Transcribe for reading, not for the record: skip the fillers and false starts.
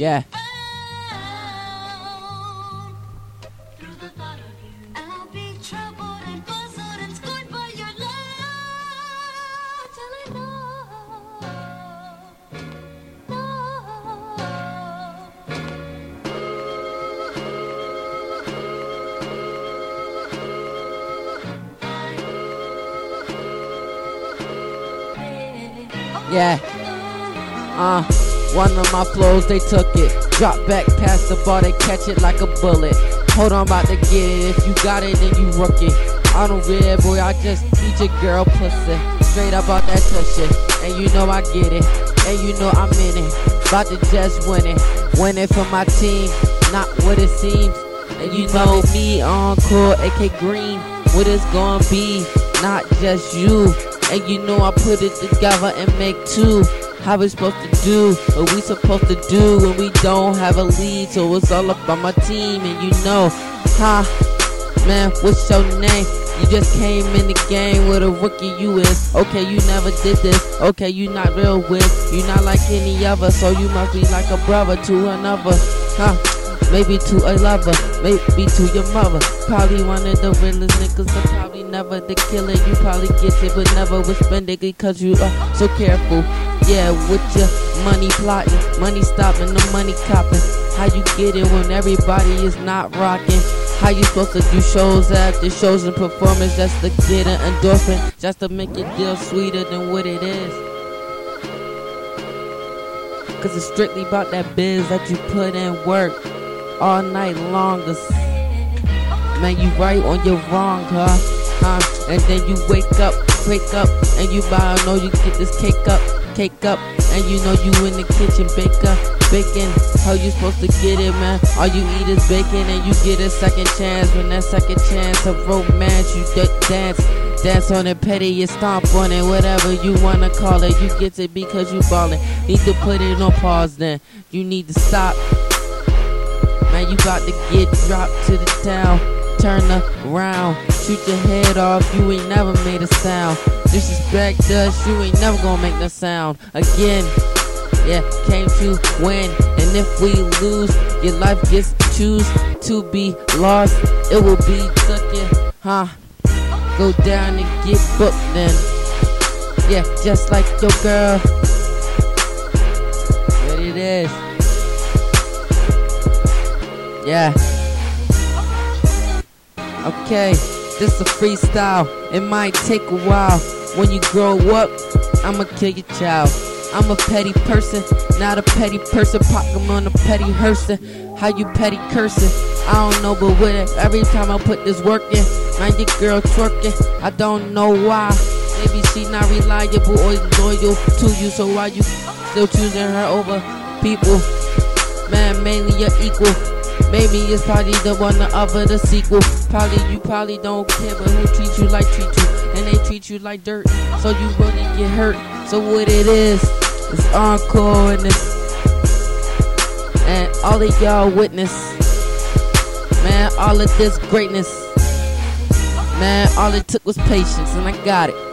Yeah. Yeah. One of my flows, they took it. Drop back past the bar, they catch it like a bullet. Hold on, about to get it. If you got it, then you rook it. I don't real boy, I just eat your girl pussy. Straight up out that tushy. And you know I get it. And you know I'm in it. About to just win it. Win it for my team, not what it seems. And you know me Encore, AK Green. What it's gonna be, not just you. And you know I put it together and make two. How we supposed to do what we supposed to do when we don't have a lead? So it's all up on my team, and you know, man, what's your name? You just came in the game with a rookie you is. Okay, you never did this. Okay, you not real with. You not like any other, so you must be like a brother to another. Maybe to a lover, maybe to your mother. Probably one of the realest niggas, but probably never the killer. You probably get it, but never will spend it because you are so careful. Yeah, with your money plotting, money stopping, the money copping. How you get it when everybody is not rocking? How you supposed to do shows after shows and performance just to get an endorphin, just to make your deal sweeter than what it is? Cause it's strictly about that biz that you put in work all night long. Man, you right on your wrong, and then you wake up, and you know you get this cake up, and you know you in the kitchen baking. How you supposed to get it, man? All you eat is bacon, and you get a second chance. When that second chance of romance, you dance on it, petty, you stomp on it, whatever you wanna call it. You get it because you ballin'. Need to put it on pause, then you need to stop. Man, you about to get dropped to the town. Turn around, shoot your head off. You ain't never made a sound. Disrespect us, you ain't never gonna make no sound again. Yeah, came to win, and if we lose, your life gets to choose to be lost. It will be taken, Go down and get booked then. Yeah, just like your girl. What it is. Yeah. Okay, this a freestyle. It might take a while. When you grow up, I'ma kill your child. I'm a petty person, not a petty person. Pop them on a petty hearse. How you petty cursing? I don't know, but with it, every time I put this work in, man, your girl twerking. I don't know why. Maybe she not reliable or loyal to you. So why you still choosing her over people? Man, mainly you're equal. Maybe it's probably the one or other, the sequel. You probably don't care, but who treats you like treat you? And they treat you like dirt, so you really get hurt. So what it is, it's Encore and and all of y'all witness. Man, all of this greatness. Man, all it took was patience, and I got it.